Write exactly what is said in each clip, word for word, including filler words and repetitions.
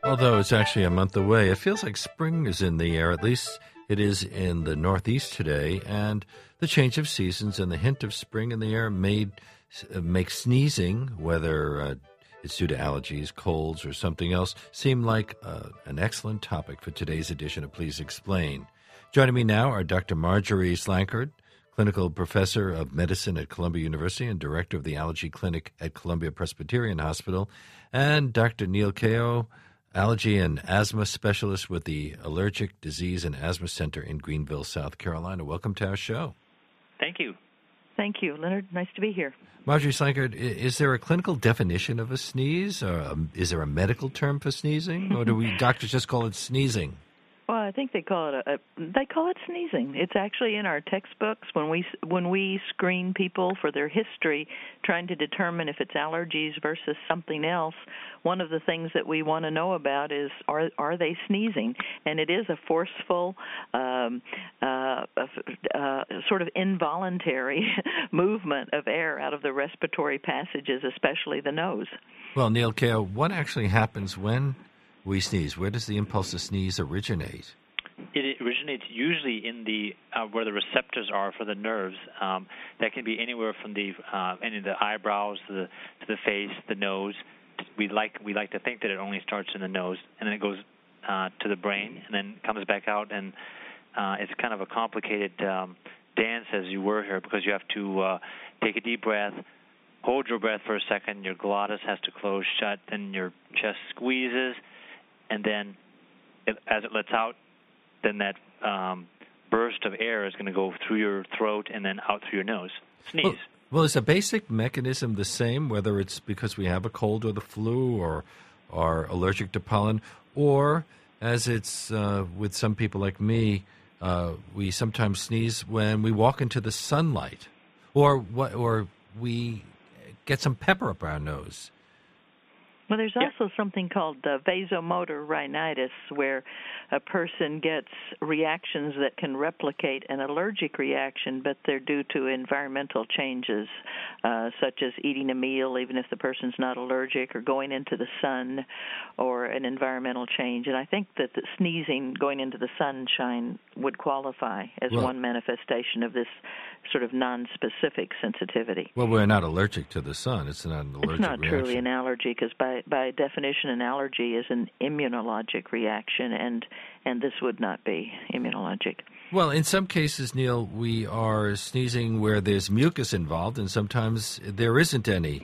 Although it's actually a month away, it feels like spring is in the air. At least it is in the Northeast today. And the change of seasons and the hint of spring in the air made uh, make sneezing, whether uh, it's due to allergies, colds, or something else, seem like uh, an excellent topic for today's edition of Please Explain. Joining me now are Doctor Marjorie Slankard, clinical professor of medicine at Columbia University and director of the allergy clinic at Columbia Presbyterian Hospital, and Doctor Neil Keough, allergy and asthma specialist with the Allergic Disease and Asthma Center in Greenville, South Carolina. Welcome to our show. Thank you. Thank you, Leonard. Nice to be here. Marjorie Slankard, is there a clinical definition of a sneeze? Or um, is there a medical term for sneezing? Or do we doctors just call it sneezing? Well, I think they call it a, a they call it sneezing. It's actually in our textbooks when we when we screen people for their history, trying to determine if it's allergies versus something else. One of the things that we want to know about is are are they sneezing? And it is a forceful, um, uh, uh, sort of involuntary movement of air out of the respiratory passages, especially the nose. Well, Neil Keough, what actually happens when we sneeze? Where does the impulse to sneeze originate? It originates usually in the uh, where the receptors are for the nerves. Um, that can be anywhere from the uh, any of the eyebrows to the to the face, the nose. We like we like to think that it only starts in the nose, and then it goes uh, to the brain, and then comes back out. And uh, it's kind of a complicated um, dance as you were here, because you have to uh, take a deep breath, hold your breath for a second. Your glottis has to close shut, then your chest squeezes. And then, it, as it lets out, then that um, burst of air is going to go through your throat and then out through your nose. Sneeze. Well, well, is the basic mechanism the same, whether it's because we have a cold or the flu or are allergic to pollen, or as it's uh, with some people like me, uh, we sometimes sneeze when we walk into the sunlight, or what, or we get some pepper up our nose. Well, there's Yeah. also something called uh, vasomotor rhinitis, where a person gets reactions that can replicate an allergic reaction, but they're due to environmental changes, uh, such as eating a meal, even if the person's not allergic, or going into the sun, or an environmental change. And I think that the sneezing going into the sunshine would qualify as Well, one manifestation of this sort of non-specific sensitivity. Well, we're not allergic to the sun. It's not an allergic It's not reaction. truly an allergy, because by, by definition, an allergy is an immunologic reaction, and, and this would not be immunologic. Well, in some cases, Neil, we are sneezing where there's mucus involved, and sometimes there isn't any.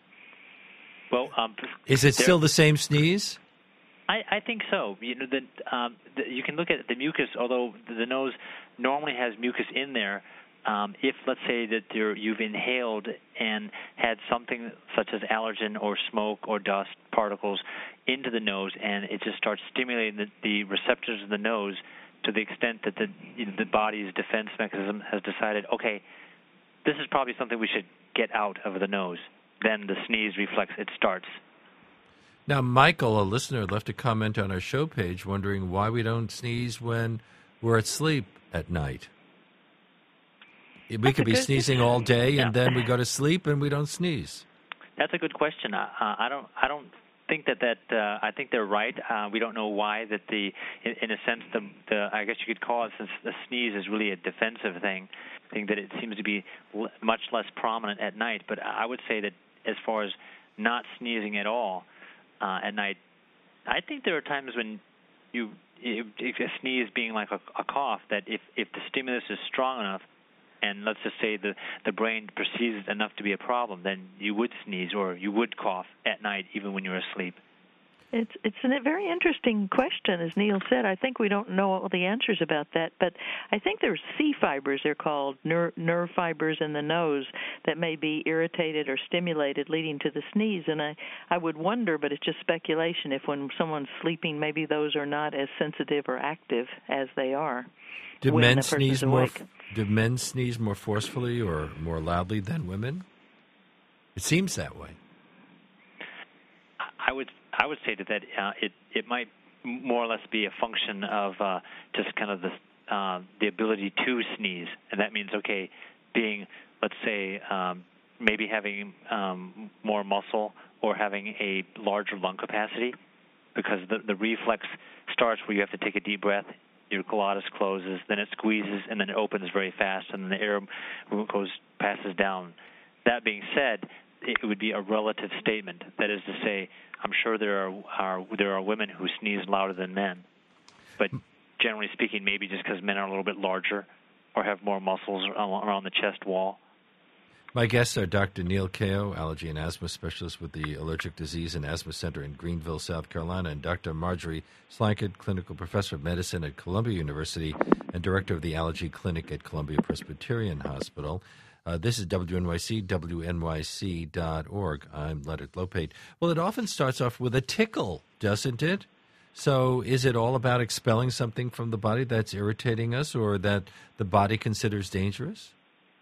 Well, um, Is it there, still the same sneeze? I, I think so. You know, that um, the, you can look at the mucus. Although the nose normally has mucus in there, um, if let's say that you're, you've inhaled and had something such as allergen or smoke or dust particles into the nose, and it just starts stimulating the, the receptors of the nose to the extent that the you know, the body's defense mechanism has decided, okay, this is probably something we should get out of the nose. Then the sneeze reflex, it starts. Now, Michael, a listener, left a comment on our show page wondering why we don't sneeze when we're asleep at night. We That's could a be good- sneezing all day, and Yeah. then we go to sleep and we don't sneeze. That's a good question. Uh, I don't. I don't think that that. Uh, I think they're right. Uh, we don't know why that the, in, in a sense, the, the. I guess you could call it, since the sneeze is really a defensive thing. I think that it seems to be l- much less prominent at night. But I would say that as far as not sneezing at all uh, at night, I think there are times when you, if, if a sneeze being like a, a cough, that if if the stimulus is strong enough, and let's just say the, the brain perceives it enough to be a problem, then you would sneeze or you would cough at night even when you're asleep. It's it's a very interesting question, as Neil said. I think we don't know all the answers about that, but I think there's C fibers, they're called, nerve, nerve fibers in the nose that may be irritated or stimulated, leading to the sneeze. And I, I would wonder, but it's just speculation, if when someone's sleeping, maybe those are not as sensitive or active as they are. Do when men the person's sneeze more? awake. Do men sneeze more forcefully or more loudly than women? It seems that way. I would I would say that, that uh, it it might more or less be a function of uh, just kind of the uh, the ability to sneeze, and that means okay, being let's say um, maybe having um, more muscle or having a larger lung capacity. because the, the reflex starts where you have to take a deep breath, your glottis closes, then it squeezes, and then it opens very fast, and then the air goes passes down. That being said, it would be a relative statement. That is to say, I'm sure there are, are there are women who sneeze louder than men, but generally speaking, maybe just because men are a little bit larger or have more muscles around the chest wall. My guests are Doctor Neil Kayo, allergy and asthma specialist with the Allergic Disease and Asthma Center in Greenville, South Carolina, and Doctor Marjorie Slankett, clinical professor of medicine at Columbia University and director of the Allergy Clinic at Columbia Presbyterian Hospital. Uh, this is W N Y C, W N Y C dot org. I'm Leonard Lopate. Well, it often starts off with a tickle, doesn't it? So is it all about expelling something from the body that's irritating us or that the body considers dangerous?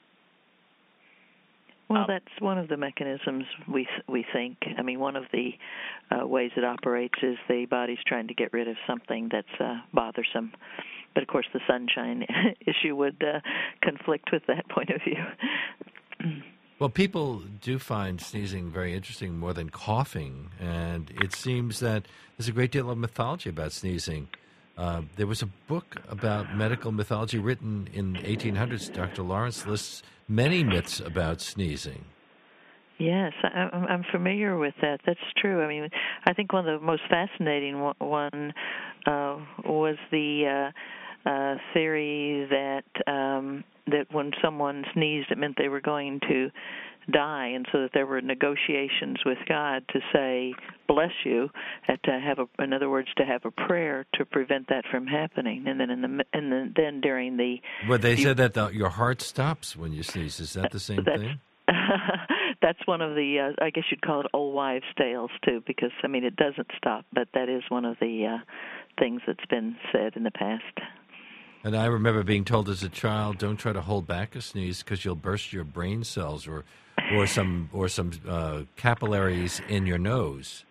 Well, that's one of the mechanisms we we think. I mean, one of the uh, ways it operates is the body's trying to get rid of something that's uh, bothersome. But, of course, the sunshine issue would uh, conflict with that point of view. Well, people do find sneezing very interesting more than coughing, and it seems that there's a great deal of mythology about sneezing. Uh, there was a book about medical mythology written in the eighteen hundreds. Doctor Lawrence lists many myths about sneezing. Yes, I'm, I'm familiar with that. That's true. I mean, I think one of the most fascinating one uh, was the uh, uh, theory that um, that when someone sneezed, it meant they were going to die, and so that there were negotiations with God to say "bless you," and to have a, in other words, to have a prayer to prevent that from happening. And then in the and then, then during the well, they you, said that the, your heart stops when you sneeze. Is that the same thing? That's one of the, uh, I guess you'd call it old wives' tales, too, because, I mean, it doesn't stop, but that is one of the uh, things that's been said in the past. And I remember being told as a child, don't try to hold back a sneeze because you'll burst your brain cells or or some or some uh, capillaries in your nose.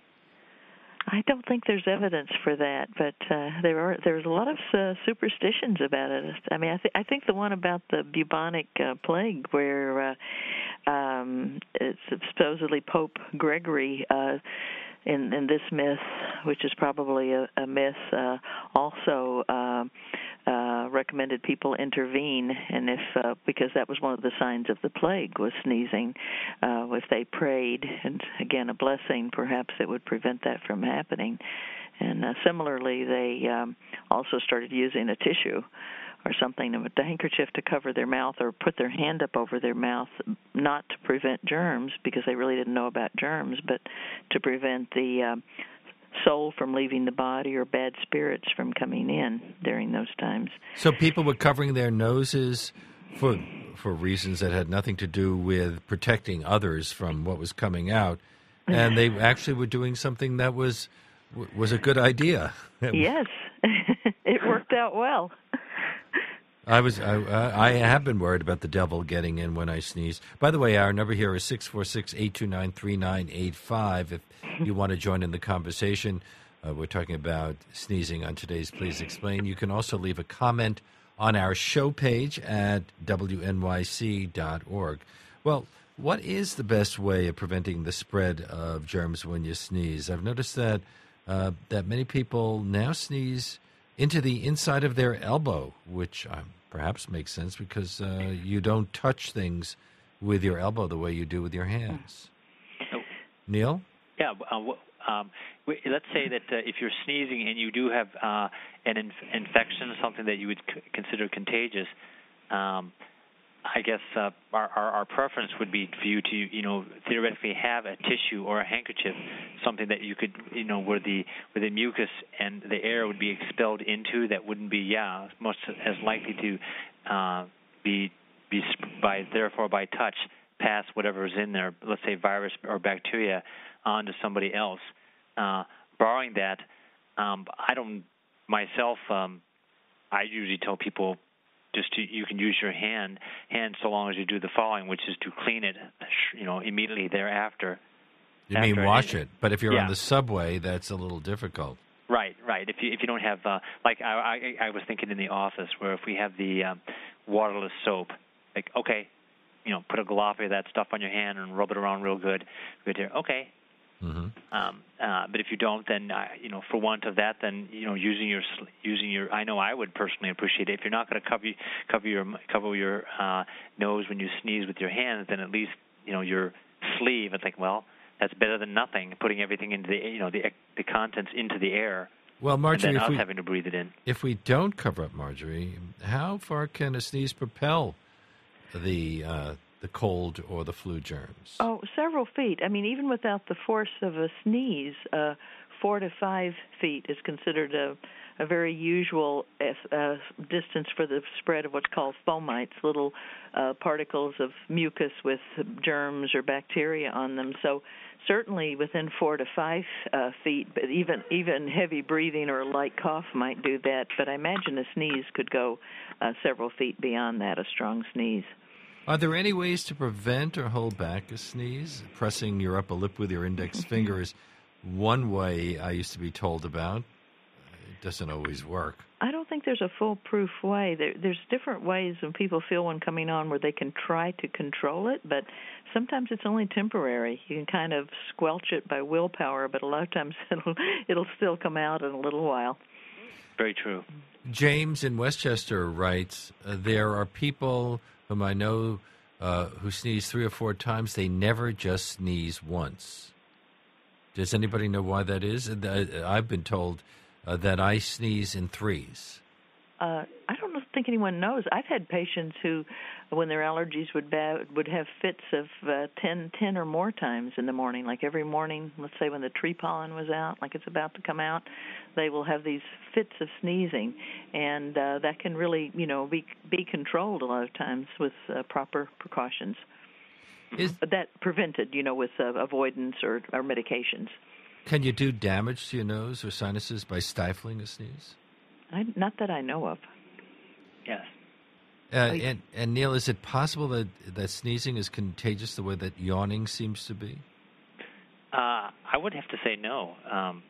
I don't think there's evidence for that, but uh, there are there's a lot of uh, superstitions about it. I mean, I, th- I think the one about the bubonic uh, plague, where uh, um, it's supposedly Pope Gregory, uh, in, in this myth, which is probably a, a myth, uh, also uh, uh, recommended people intervene, and if uh, because that was one of the signs of the plague was sneezing. Uh, if they prayed, and again a blessing, perhaps it would prevent that from happening. And uh, similarly, they um, also started using a tissue or something, a handkerchief to cover their mouth or put their hand up over their mouth, not to prevent germs because they really didn't know about germs, but to prevent the uh, soul from leaving the body or bad spirits from coming in during those times. So people were covering their noses for for reasons that had nothing to do with protecting others from what was coming out, and they actually were doing something that was was a good idea. Yes, it worked out well. I was I, I have been worried about the devil getting in when I sneeze. By the way, our number here is six four six, eight two nine, three nine eight five. If you want to join in the conversation, uh, we're talking about sneezing on today's Please Explain. You can also leave a comment on our show page at W N Y C dot org. Well, what is the best way of preventing the spread of germs when you sneeze? I've noticed that uh, that many people now sneeze into the inside of their elbow, which um, perhaps makes sense because uh, you don't touch things with your elbow the way you do with your hands. Oh. Neil? Yeah, uh, um, let's say that uh, if you're sneezing and you do have uh, an inf- infection, something that you would c- consider contagious, um, I guess uh, our, our, our preference would be for you to, you know, theoretically have a tissue or a handkerchief, something that you could, you know, where the where the mucus and the air would be expelled into, that wouldn't be, yeah, much as likely to uh, be be by therefore by touch pass whatever is in there, let's say virus or bacteria, onto somebody else. Uh, borrowing that, um, I don't myself. Um, I usually tell people. Just to, you can use your hand, hand so long as you do the following, which is to clean it, you know, immediately thereafter. You mean wash it? But if you're yeah. on the subway, that's a little difficult. Right, right. If you if you don't have, uh, like I, I I was thinking in the office where if we have the um, waterless soap, like okay, you know, put a gloppy of that stuff on your hand and rub it around real good. Good here. Okay, Mm-hmm. Um, uh, but if you don't, then uh, you know, for want of that, then you know, using your using your. I know I would personally appreciate it. If you're not going to cover cover your cover your uh, nose when you sneeze with your hands, then at least you know your sleeve. It's like, well, that's better than nothing. Putting everything into the you know the the contents into the air. Well, Marjorie, and then if us we, having to breathe it in. If we don't cover up, Marjorie, how far can a sneeze propel the uh, the cold or the flu germs? Oh, several feet. I mean, even without the force of a sneeze, uh, four to five feet is considered a, a very usual uh, distance for the spread of what's called fomites, little uh, particles of mucus with germs or bacteria on them. So certainly within four to five uh, feet, but even even heavy breathing or a light cough might do that. But I imagine a sneeze could go uh, several feet beyond that, a strong sneeze. Are there any ways to prevent or hold back a sneeze? Pressing your upper lip with your index finger is one way I used to be told about. It doesn't always work. I don't think there's a foolproof way. There, there's different ways when people feel one coming on where they can try to control it, but sometimes it's only temporary. You can kind of squelch it by willpower, but a lot of times it'll, it'll still come out in a little while. Very true. James in Westchester writes, uh, there are people whom I know uh, who sneeze three or four times. They never just sneeze once. Does anybody know why that is? I've been told uh, that I sneeze in threes. Uh, I don't think anyone knows. I've had patients who, when their allergies would ba- would have fits of uh, ten, ten or more times in the morning. Like every morning, let's say when the tree pollen was out, like it's about to come out, they will have these fits of sneezing, and uh, that can really, you know, be be controlled a lot of times with uh, proper precautions. Is that prevented, you know, with uh, avoidance or, or medications. Can you do damage to your nose or sinuses by stifling a sneeze? I, not that I know of. Yes. Uh, and, and Neil, is it possible that, that sneezing is contagious the way that yawning seems to be? Uh, I would have to say no. Um,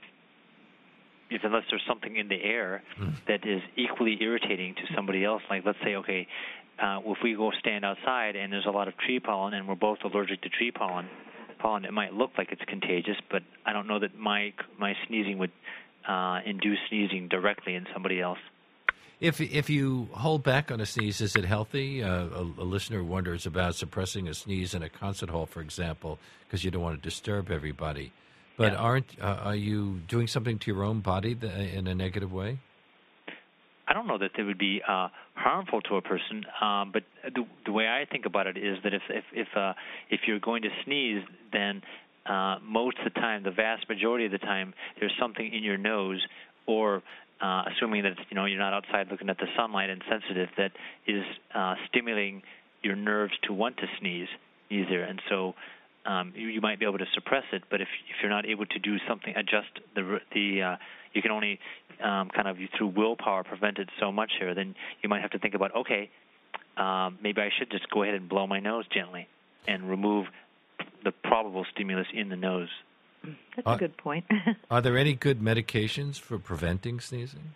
if unless there's something in the air mm. that is equally irritating to somebody else, like let's say, okay, uh, if we go stand outside and there's a lot of tree pollen and we're both allergic to tree pollen, pollen, it might look like it's contagious, but I don't know that my my sneezing would uh, induce sneezing directly in somebody else. If if you hold back on a sneeze, is it healthy? Uh, a, a listener wonders about suppressing a sneeze in a concert hall, for example, because you don't want to disturb everybody. But yeah. aren't uh, are you doing something to your own body th- in a negative way? I don't know that they would be uh, harmful to a person, um, but the, the way I think about it is that if if if, uh, if you're going to sneeze, then uh, most of the time, the vast majority of the time, there's something in your nose, or uh, assuming that you know you're not outside looking at the sunlight and sensitive, that is uh, stimulating your nerves to want to sneeze either, and so um, you, you might be able to suppress it. But if if you're not able to do something, adjust the the uh, you can only um, kind of through willpower prevent it so much here. Then you might have to think about, okay, um, maybe I should just go ahead and blow my nose gently and remove the probable stimulus in the nose. That's uh, a good point. Are there any good medications for preventing sneezing?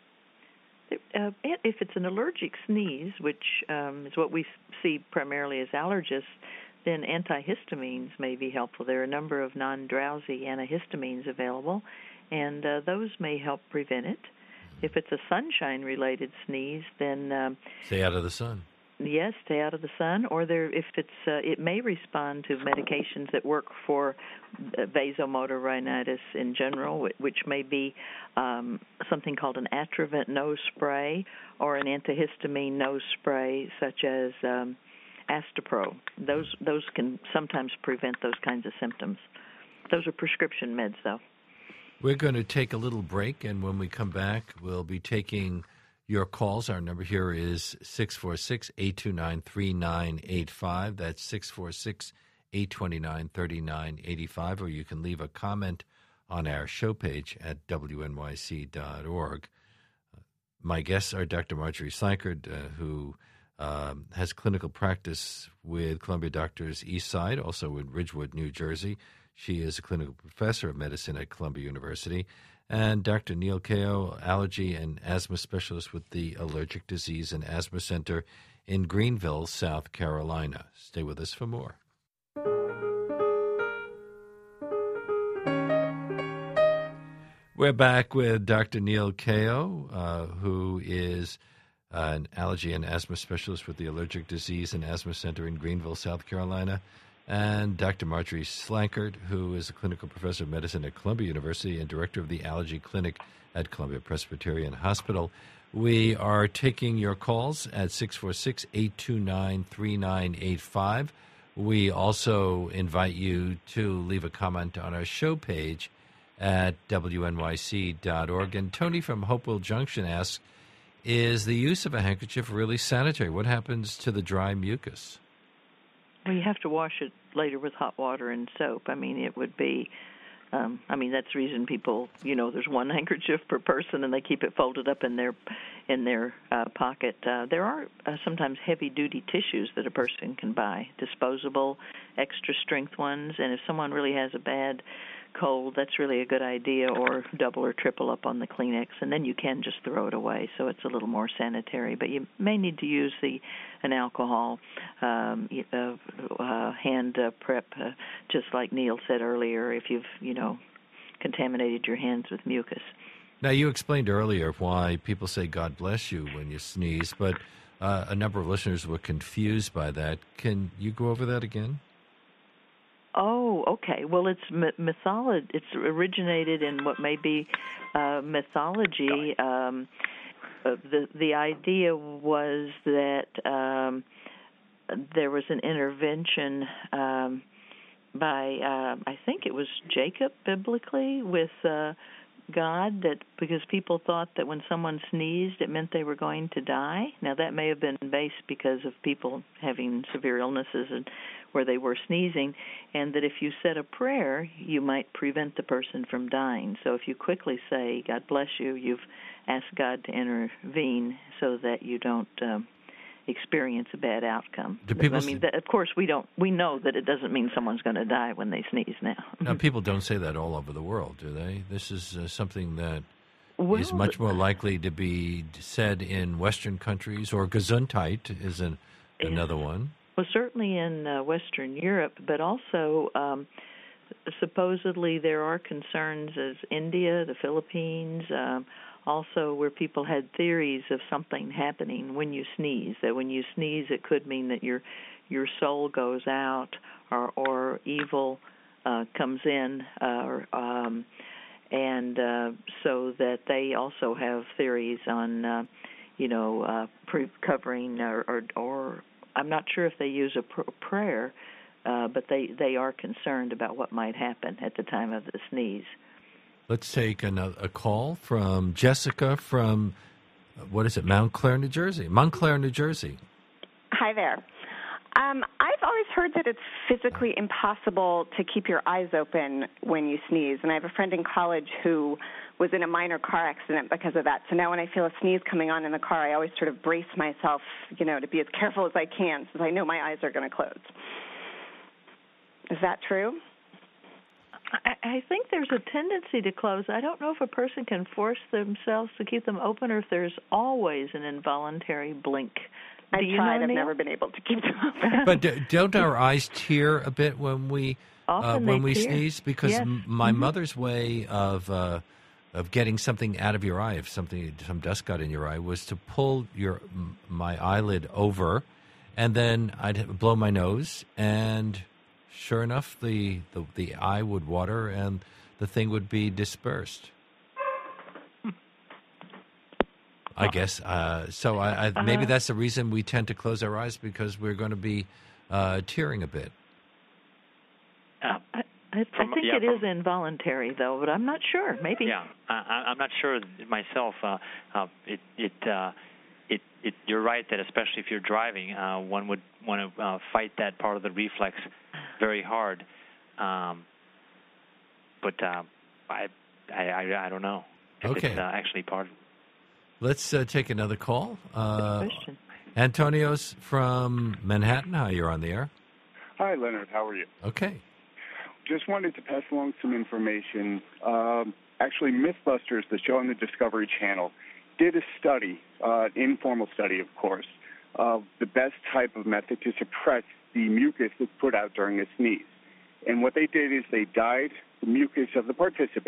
Uh, if it's an allergic sneeze, which um, is what we see primarily as allergists, then antihistamines may be helpful. There are a number of non-drowsy antihistamines available, and uh, those may help prevent it. If it's a sunshine-related sneeze, then um, stay out of the sun. Yes, stay out of the sun. Or there, if it's, uh, it may respond to medications that work for vasomotor rhinitis in general, which may be um, something called an Atrovent nose spray or an antihistamine nose spray, such as um, Astepro. Those those can sometimes prevent those kinds of symptoms. Those are prescription meds, though. We're going to take a little break, and when we come back, we'll be taking your calls. Our number here is six four six, eight two nine, three nine eight five. That's six four six, eight two nine, three nine eight five. Or you can leave a comment on our show page at W N Y C dot org. Uh, my guests are Doctor Marjorie Seinkert, uh, who um, has clinical practice with Columbia Doctors Eastside, also in Ridgewood, New Jersey. She is a clinical professor of medicine at Columbia University. And Doctor Neil Kao, allergy and asthma specialist with the Allergic Disease and Asthma Center in Greenville, South Carolina. Stay with us for more. We're back with Doctor Neil Kao, uh, who is uh, an allergy and asthma specialist with the Allergic Disease and Asthma Center in Greenville, South Carolina, and Doctor Marjorie Slankert, who is a clinical professor of medicine at Columbia University and director of the Allergy Clinic at Columbia Presbyterian Hospital. We are taking your calls at six four six, eight two nine, three nine eight five. We also invite you to leave a comment on our show page at W N Y C dot org. And Tony from Hopewell Junction asks, is the use of a handkerchief really sanitary? What happens to the dry mucus? Well, you have to wash it later with hot water and soap. I mean, it would be, um, I mean, that's the reason people, you know, there's one handkerchief per person and they keep it folded up in their in their uh, pocket. Uh, there are uh, sometimes heavy-duty tissues that a person can buy, disposable, extra-strength ones, and if someone really has a bad cold, that's really a good idea, or double or triple up on the Kleenex, and then you can just throw it away, so it's a little more sanitary. But you may need to use the an alcohol um, uh, uh, hand uh, prep, uh, just like Neil said earlier, if you've, you know, contaminated your hands with mucus. Now, you explained earlier why people say God bless you when you sneeze, but uh, a number of listeners were confused by that. Can you go over that again? Oh, okay. Well, it's mythology. It's originated in what may be uh, mythology. Um, uh, the the idea was that um, there was an intervention um, by, uh, I think it was Jacob, biblically, with uh, God, that because people thought that when someone sneezed, it meant they were going to die. Now, that may have been based because of people having severe illnesses and where they were sneezing, and that if you said a prayer, you might prevent the person from dying. So if you quickly say, God bless you, you've asked God to intervene so that you don't um, experience a bad outcome. Do people I mean, that, of course, we don't. We know that it doesn't mean someone's going to die when they sneeze now. Now, people don't say that all over the world, do they? This is uh, something that well, is much more likely to be said in Western countries, or Gesundheit is an, another one. Well, certainly in uh, Western Europe, but also um, supposedly there are concerns as India, the Philippines, um, also where people had theories of something happening when you sneeze, that when you sneeze it could mean that your your soul goes out, or, or evil uh, comes in, uh, or, um, and uh, so that they also have theories on, uh, you know, uh, pre- covering or, or, or I'm not sure if they use a pr- prayer, uh, but they, they are concerned about what might happen at the time of the sneeze. Let's take another, a call from Jessica from, what is it, Mount Clair, New Jersey. Montclair, New Jersey. Hi there. Um, I've always heard that it's physically impossible to keep your eyes open when you sneeze, and I have a friend in college who was in a minor car accident because of that. So now when I feel a sneeze coming on in the car, I always sort of brace myself, you know, to be as careful as I can since I know my eyes are going to close. Is that true? I, I think there's a tendency to close. I don't know if a person can force themselves to keep them open or if there's always an involuntary blink. I Do you tried. know, I've Neil? never been able to keep them open. But d- don't our eyes tear a bit when we uh, when we tear. sneeze? Because Yes. m- my mm-hmm. mother's way of uh, of getting something out of your eye, if something some dust got in your eye, was to pull your m- my eyelid over, and then I'd blow my nose, and sure enough, the, the, the eye would water and the thing would be dispersed. I guess. Uh, so I, I, maybe that's the reason we tend to close our eyes, because we're going to be uh, tearing a bit. Uh, I, I, From- I think yeah, it from- is involuntary, though, but I'm not sure. Maybe. Yeah, I, I'm not sure myself. Uh, uh, it, it, uh, it, it. You're right that especially if you're driving, uh, one would want to uh, fight that part of the reflex very hard. Um, but uh, I, I, I, I don't know if Okay. it's uh, actually part of it. Let's uh, take another call. Uh, Good question. Antonio's from Manhattan. Hi, you're on the air. Hi, Leonard. How are you? Okay. Just wanted to pass along some information. Um, actually, Mythbusters, the show on the Discovery Channel, did a study, uh, informal study, of course, of the best type of method to suppress the mucus that's put out during a sneeze. And what they did is they dyed the mucus of the participants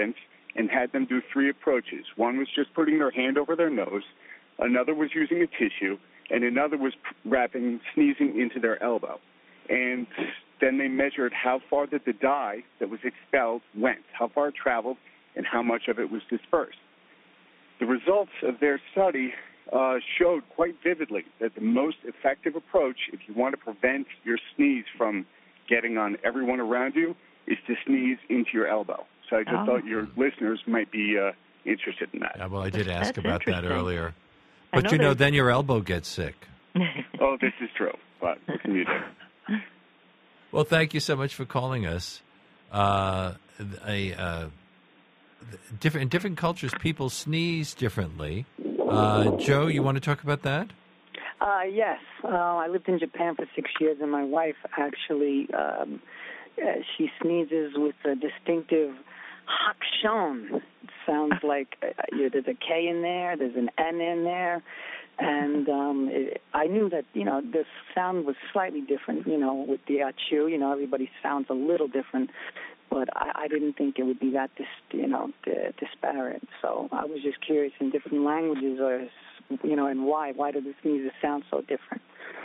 and had them do three approaches. One was just putting their hand over their nose, another was using a tissue, and another was wrapping, sneezing into their elbow. And then they measured how far that the dye that was expelled went, how far it traveled, and how much of it was dispersed. The results of their study uh, showed quite vividly that the most effective approach, if you want to prevent your sneeze from getting on everyone around you, is to sneeze into your elbow. So I just oh. thought your listeners might be uh, interested in that. Yeah, well, I did ask That's about that earlier. I But, know you know, there's- then your elbow gets sick. Oh, this is true, but what can you do? Well, thank you so much for calling us. Uh, a, uh, different, in different cultures, people sneeze differently. Uh, Joe, you want to talk about that? Uh, yes. Uh, I lived in Japan for six years, and my wife actually, um, uh, she sneezes with a distinctive hakshon. It sounds like uh, there's a K in there, there's an N in there, and um, it, I knew that, you know, the sound was slightly different, you know, with the achu. You know, everybody sounds a little different, but I, I didn't think it would be that, dis, you know, d- disparate. So I was just curious in different languages, or, you know, and why? Why do the sneezes sound so different?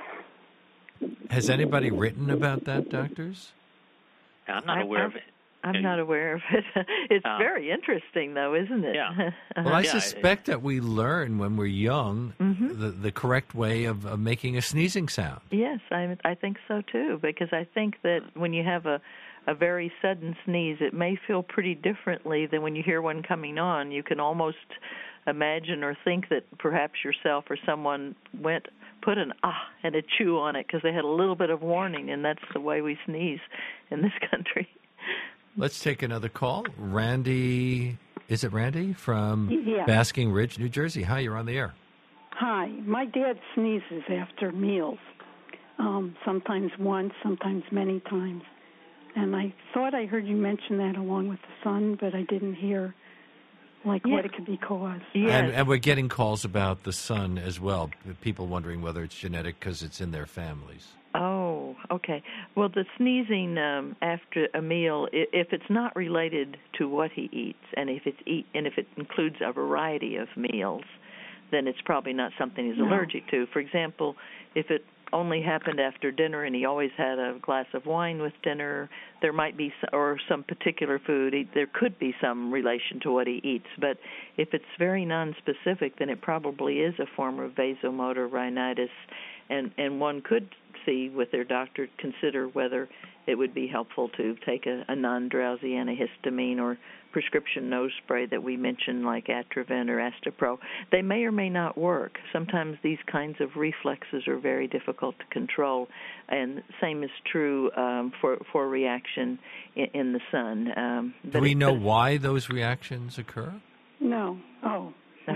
Has anybody written about that, doctors? I'm not I- aware I- of it. I'm not aware of it. It's Um, very interesting, though, isn't it? Yeah. Well, I Yeah, suspect that we learn when we're young Mhm. the, the correct way of, of making a sneezing sound. Yes, I I think so too, because I think that when you have a a very sudden sneeze, it may feel pretty differently than when you hear one coming on. You can almost imagine or think that perhaps yourself or someone went put an ah and a chew on it because they had a little bit of warning, and that's the way we sneeze in this country. Let's take another call. Randy, is it Randy from Yeah. Basking Ridge, New Jersey? Hi, you're on the air. Hi. My dad sneezes after meals, um, sometimes once, sometimes many times. And I thought I heard you mention that along with the sun, but I didn't hear, like, Yeah. what it could be caused. Yes. And, and we're getting calls about the sun as well, people wondering whether it's genetic because it's in their families. Oh, okay. Well, the sneezing um, after a meal, i- if it's not related to what he eats, and if it's eat, and if it includes a variety of meals, then it's probably not something he's No. allergic to. For example, if it only happened after dinner and he always had a glass of wine with dinner, there might be, s- or some particular food, he- there could be some relation to what he eats. But if it's very nonspecific, then it probably is a form of vasomotor rhinitis, and, and one could see with their doctor, consider whether it would be helpful to take a, a non-drowsy antihistamine or prescription nose spray that we mentioned, like Atrovent or Astapro. They may or may not work. Sometimes these kinds of reflexes are very difficult to control, and same is true um, for for reaction in, in the sun. Um, Do but we it- know but- why those reactions occur? No. Oh.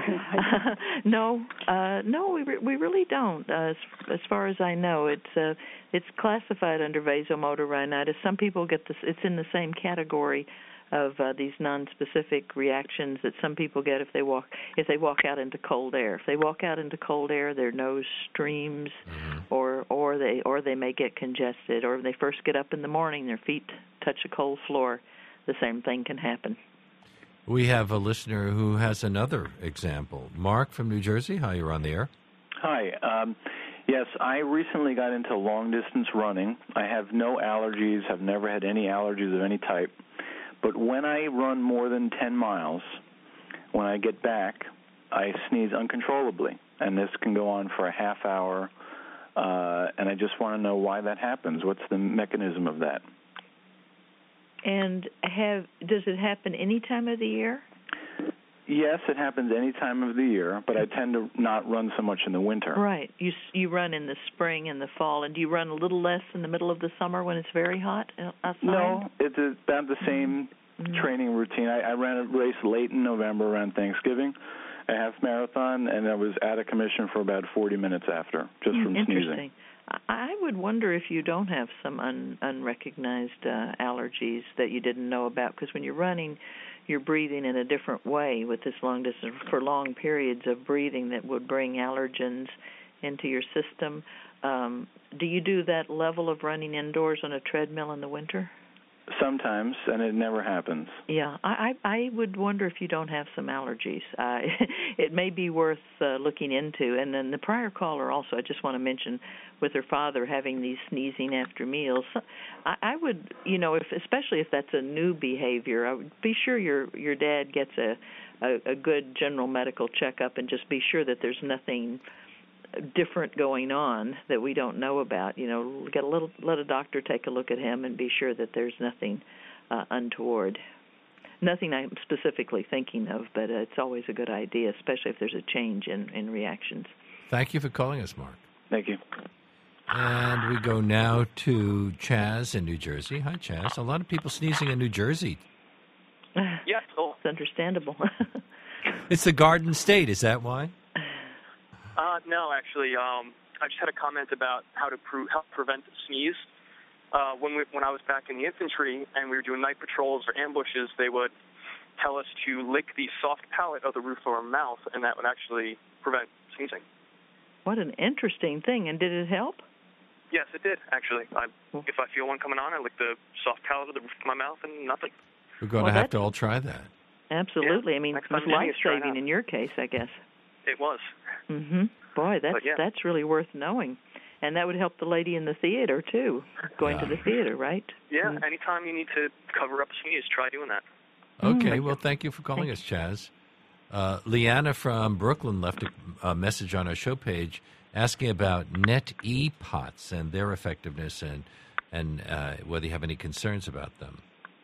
no, uh, no, we re- we really don't. Uh, as, as far as I know, it's uh, it's classified under vasomotor rhinitis. Some people get this; it's in the same category of uh, these non-specific reactions that some people get if they walk if they walk out into cold air. If they walk out into cold air, their nose streams, Mm-hmm. or or they or they may get congested, or if they first get up in the morning, their feet touch a cold floor. The same thing can happen. We have a listener who has another example. Mark from New Jersey. Hi, you're on the air. Hi. Um, yes, I recently got into long-distance running. I have no allergies, have never had any allergies of any type. But when I run more than ten miles, when I get back, I sneeze uncontrollably. And this can go on for a half hour. Uh, and I just want to know why that happens. What's the mechanism of that? And have does it happen any time of the year? Yes, it happens any time of the year, but I tend to not run so much in the winter. Right. You you run in the spring and the fall, and do you run a little less in the middle of the summer when it's very hot outside? No, it's about the same Mm-hmm. training routine. I, I ran a race late in November around Thanksgiving, a half marathon, and I was out of commission for about forty minutes after, just from Interesting. sneezing. I would wonder if you don't have some un, unrecognized uh, allergies that you didn't know about, because when you're running, you're breathing in a different way with this long distance, for long periods of breathing that would bring allergens into your system. Um, do you do that level of running indoors on a treadmill in the winter? Sometimes, and it never happens. Yeah, I, I I would wonder if you don't have some allergies. Uh, it may be worth uh, looking into. And then the prior caller also, I just want to mention, with her father having these sneezing after meals, I, I would, you know, if especially if that's a new behavior, I would be sure your your dad gets a, a, a good general medical checkup and just be sure that there's nothing different going on that we don't know about. You know, get a little, let a doctor take a look at him and be sure that there's nothing uh, untoward. Nothing I'm specifically thinking of, but uh, it's always a good idea, especially if there's a change in, in reactions. Thank you for calling us, Mark. Thank you. And we go now to Chaz in New Jersey. Hi, Chaz. A lot of people sneezing in New Jersey. Yes, oh. It's understandable. It's the Garden State. Is that why? Uh, no, actually, um, I just had a comment about how to pre- help prevent a sneeze. Uh, when we, when I was back in the infantry and we were doing night patrols or ambushes, they would tell us to lick the soft palate of the roof of our mouth, and that would actually prevent sneezing. What an interesting thing. And did it help? Yes, it did, actually. I, if I feel one coming on, I lick the soft palate of the roof of my mouth and nothing. We're going well, to have to all try that. Absolutely. Yeah. I mean, Next it was time life-saving in your case, I guess. It was. Mm-hmm. Boy, that's yeah. that's really worth knowing. And that would help the lady in the theater, too, going yeah. to the theater, right? Yeah, mm-hmm. Anytime you need to cover up a sneeze, try doing that. Okay, mm-hmm. well, thank you for calling thank us, Chaz. Uh, Leanna from Brooklyn left a, a message on our show page asking about net e-pots and their effectiveness and, and uh, whether you have any concerns about them.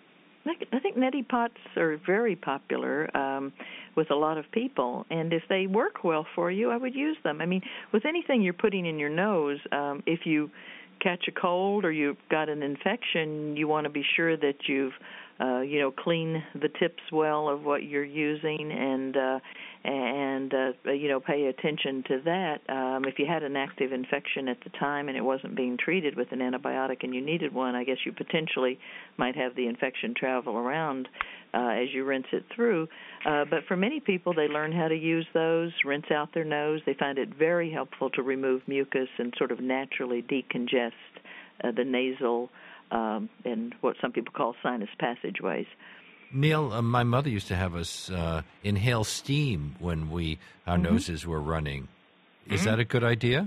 I think neti pots are very popular um, with a lot of people, and if they work well for you, I would use them. I mean, with anything you're putting in your nose, um, if you catch a cold or you've got an infection, you want to be sure that you've, uh, you know, clean the tips well of what you're using, and uh, and uh, you know, pay attention to that. Um, if you had an active infection at the time and it wasn't being treated with an antibiotic and you needed one, I guess you potentially might have the infection travel around uh, as you rinse it through. Uh, but for many people, they learn how to use those, rinse out their nose. They find it very helpful to remove mucus and sort of naturally decongest uh, the nasal um, and what some people call sinus passageways. Neil, uh, my mother used to have us uh, inhale steam when we our mm-hmm. noses were running. Is mm-hmm. that a good idea?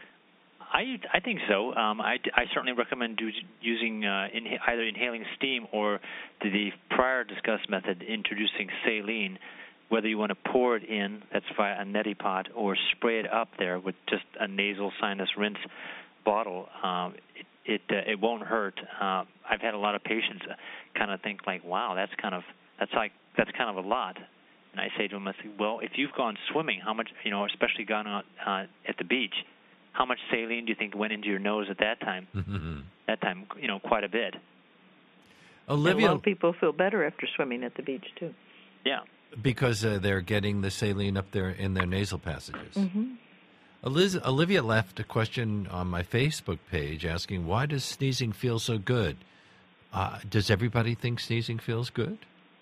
I I think so. Um, I, I certainly recommend do, using uh, in, either inhaling steam or the, the prior discussed method, introducing saline. Whether you want to pour it in, that's via a neti pot, or spray it up there with just a nasal sinus rinse bottle. Um, it it, uh, it won't hurt. Uh, I've had a lot of patients kind of think like, wow, that's kind of that's like that's kind of a lot. And I say to them, I say, well, if you've gone swimming, how much, you know, especially gone out uh, at the beach, how much saline do you think went into your nose at that time? Mm-hmm. That time, you know, quite a bit. Olivia, and a lot of people feel better after swimming at the beach too. Yeah, because uh, they're getting the saline up there in their nasal passages. Mm-hmm. Eliz- Olivia left a question on my Facebook page asking, why does sneezing feel so good? Uh, does everybody think sneezing feels good?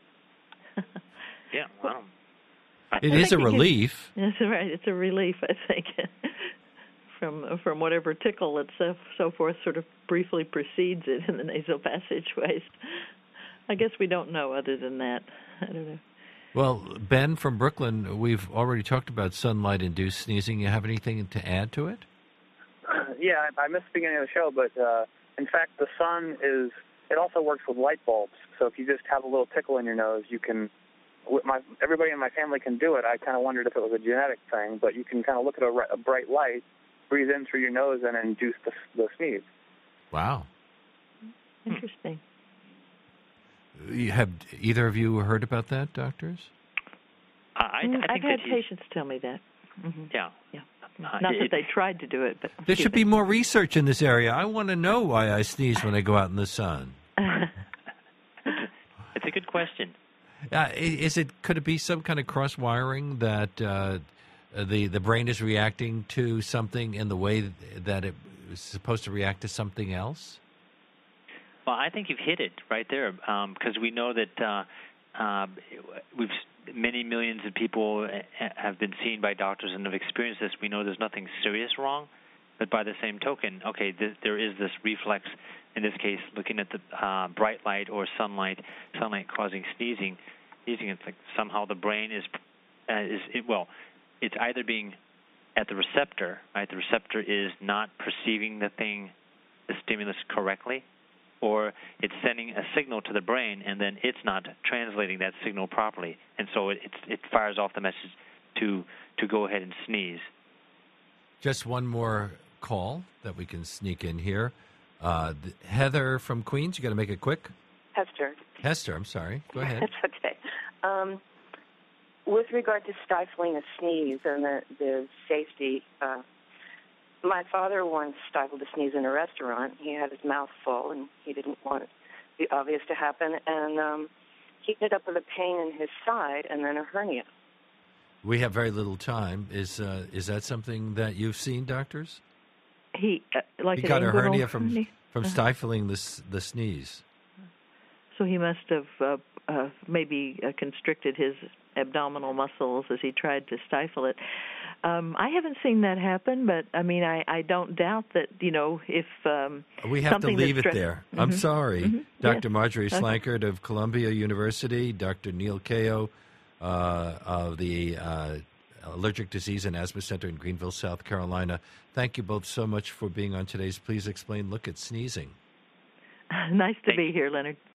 Yeah, well, it is a relief. That's right. It's a relief, I think, from from whatever tickle and so, so forth sort of briefly precedes it in the nasal passageways. I guess we don't know other than that. I don't know. Well, Ben from Brooklyn, we've already talked about sunlight-induced sneezing. You have anything to add to it? Uh, yeah, I, I missed the beginning of the show, but uh, in fact, the sun is, it also works with light bulbs. So if you just have a little tickle in your nose, you can, my, everybody in my family can do it. I kind of wondered if it was a genetic thing, but you can kind of look at a, a bright light, breathe in through your nose, and induce the, the sneeze. Wow. Interesting. You have either of you heard about that, doctors? Uh, I, I think I've had that patients tell me that. Mm-hmm. Yeah. Yeah. Uh, Not it, that they tried to do it, but there should be more research in this area. I want to know why I sneeze when I go out in the sun. It's a good question. Uh, is it? Could it be some kind of cross wiring that uh, the the brain is reacting to something in the way that it was supposed to react to something else? Well, I think you've hit it right there, because um, we know that uh, uh, we've many millions of people have been seen by doctors and have experienced this. We know there's nothing serious wrong, but by the same token, okay, th- there is this reflex in this case, looking at the uh, bright light or sunlight, sunlight causing sneezing, sneezing, it's like somehow the brain is, uh, is it, well, it's either being at the receptor, right? The receptor is not perceiving the thing, the stimulus correctly, or it's sending a signal to the brain, and then it's not translating that signal properly, and so it it fires off the message to to go ahead and sneeze. Just one more call that we can sneak in here. Uh, Heather from Queens, you got to make it quick. Hester. Hester, I'm sorry. Go ahead. That's okay. Um, with regard to stifling a sneeze and the, the safety, uh, my father once stifled a sneeze in a restaurant. He had his mouth full, and he didn't want it to be obvious to happen, and um, he ended up with a pain in his side and then a hernia. We have very little time. Is uh, is that something that you've seen, doctors? He uh, like he an got a hernia hernia from hernia? from uh-huh. stifling the the sneeze. So he must have uh, uh, maybe uh, constricted his abdominal muscles as he tried to stifle it. Um, I haven't seen that happen, but I mean, I, I don't doubt that, you know, if um, we have to leave it stre- there. Mm-hmm. I'm sorry, mm-hmm. Doctor Yes. Marjorie Okay. Slankard of Columbia University, Doctor Neil Kao uh, of the uh, Allergic Disease and Asthma Center in Greenville, South Carolina. Thank you both so much for being on today's Please Explain Look at Sneezing. Nice to Thank be here, Leonard.